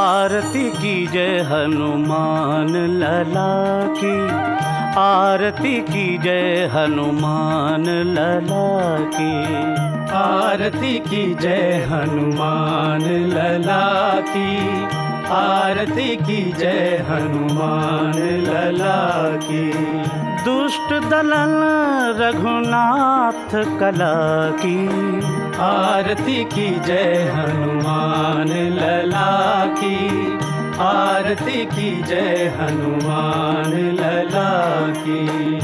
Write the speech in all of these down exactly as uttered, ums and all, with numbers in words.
आरती कीजय हनुमान लला की, आरती कीजय हनुमान लला की, आरती कीजय हनुमान लला की, आरती कीजय हनुमान लला की। दुष्ट दलन रघुनाथ कला की, आरती कीजय हनुमान लला की, आरती कीजय हनुमान लला की।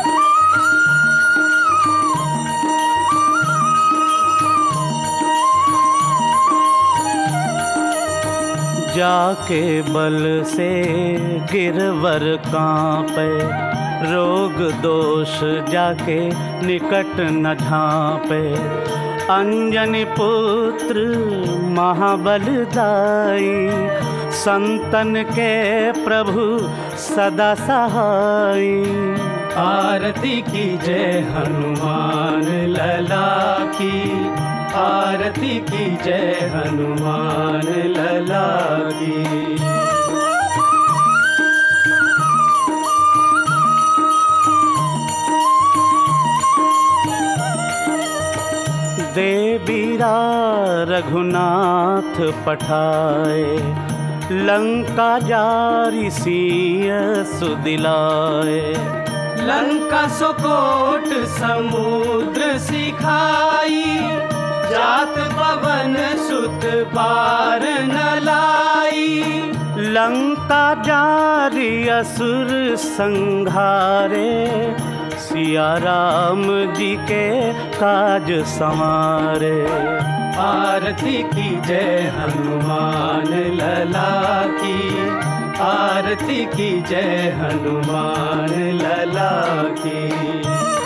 जाके बल से गिरवर कांपे, रोग दोष जाके निकट न झांपे। अंजनी पुत्र महाबलदाई, संतन के प्रभु सदा सहाई। आरती कीजय हनुमान लला की, आरती कीजय हनुमान लला की। दे बीरा रघुनाथ पठाए, लंका जारी सिय सुदिलाए। लंका सुकोट समुद्र सिखाई, जात पवन सुत पार न लाई। लंका जारी असुर संघारे, सिया राम जी के काज संवारे। आरती कीजय हनुमान लला की, आरती कीजय हनुमान लला की।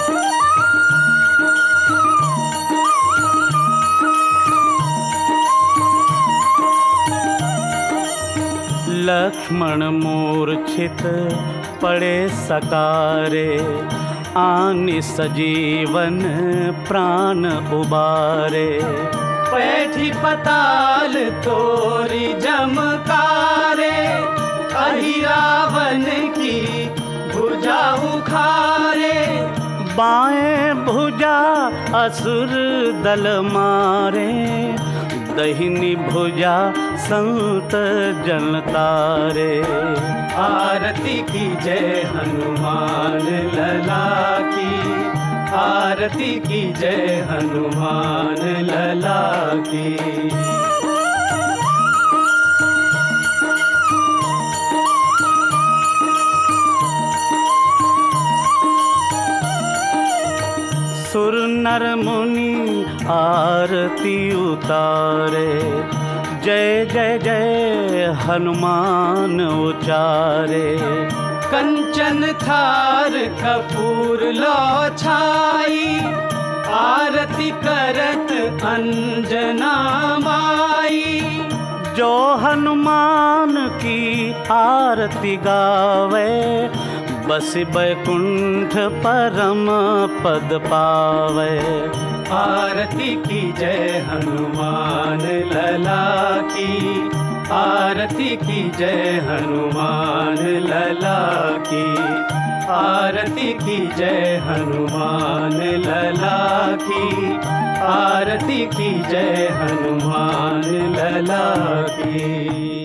लक्ष्मण मूर्छित पड़े सकारे, आनि सजीवन प्राण उबारे। पैठी पताल तोरी जमकारे, अहि रावण की भुजा उखारे। बाएं भुजा असुर दल मारे, दहिनी भुजा संत जन तारे। आरती कीजय हनुमान लला की, आरती कीजय हनुमान लला की। सुर नर मुनि आरती उतारे, जय जय जय हनुमान उचारे। कंचन थार कपूर लो छाई, आरती करत अंजना माई। जो हनुमान की आरती गावे, बस बैकुंठ परम पद पावे। आरती कीजय हनुमान लला की, आरती कीजय हनुमान लला की, आरती कीजय हनुमान लला की, आरती कीजय हनुमान लला की।